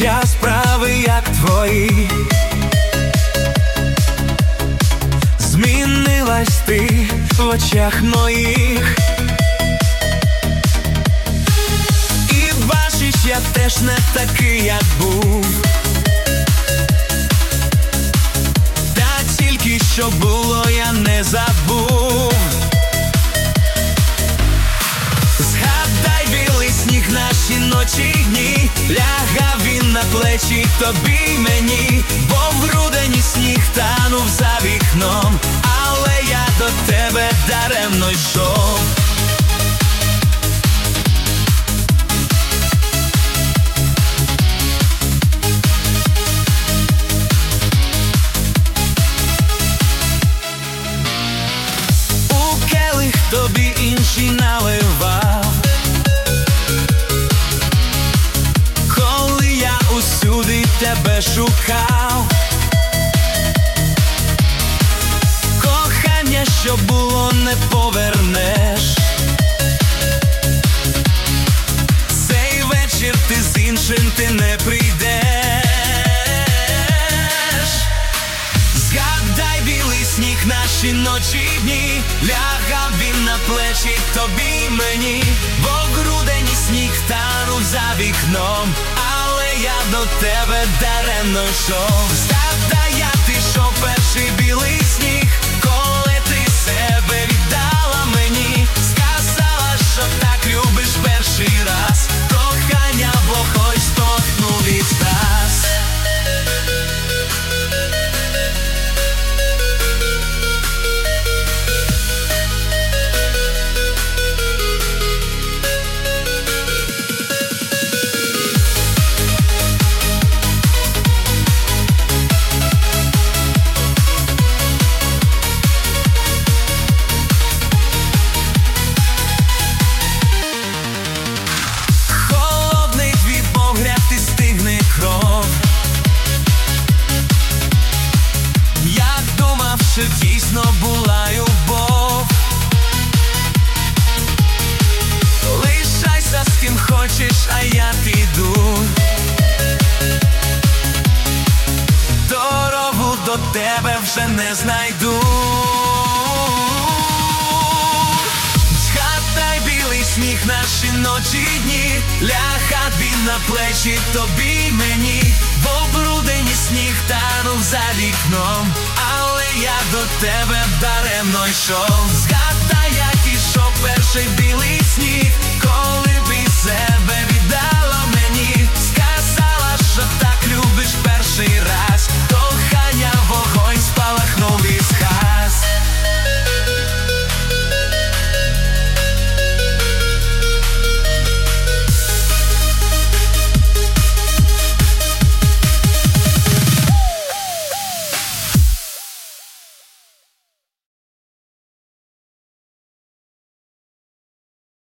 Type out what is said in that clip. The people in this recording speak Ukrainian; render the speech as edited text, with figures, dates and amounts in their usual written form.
життя справи, як твої. Змінилась ти в очах моїх. І бачиш, я теж не такий, як був. Та тільки що було, я не забув. Згадай білий сніг, наші ночі й дні. Лягав він на плечі тобі й мені, бо в грудені сніг танув за вікном, але я до тебе даремно йшов. У келих тобі інший наливав, коли я усюди тебе шукав. Кохання, що було, не повернеш. Цей вечір ти з іншим ти не прийдеш. Згадай білий сніг, наші ночі й дні. Лягав він на плечі тобі й мені, бо грудені сніг танув за вікном, але я до тебе даремно йшов. Згадай, як ти йшов перший білий сніг, коли ти себе віддала мені. Сказала, що так любиш перший раз. Кохання, бо хоч здохну від страз. Що дійсно була любов. Лишайся з ким хочеш, а я піду. Дорогу до тебе вже не знайду. Згадай білий сніг, наші ночі й дні. Лягав він на плечі тобі й мені, бо в грудені сніг танув за вікном, але я до тебе даремно йшов. Згадай, як ішов перший білий сніг, коли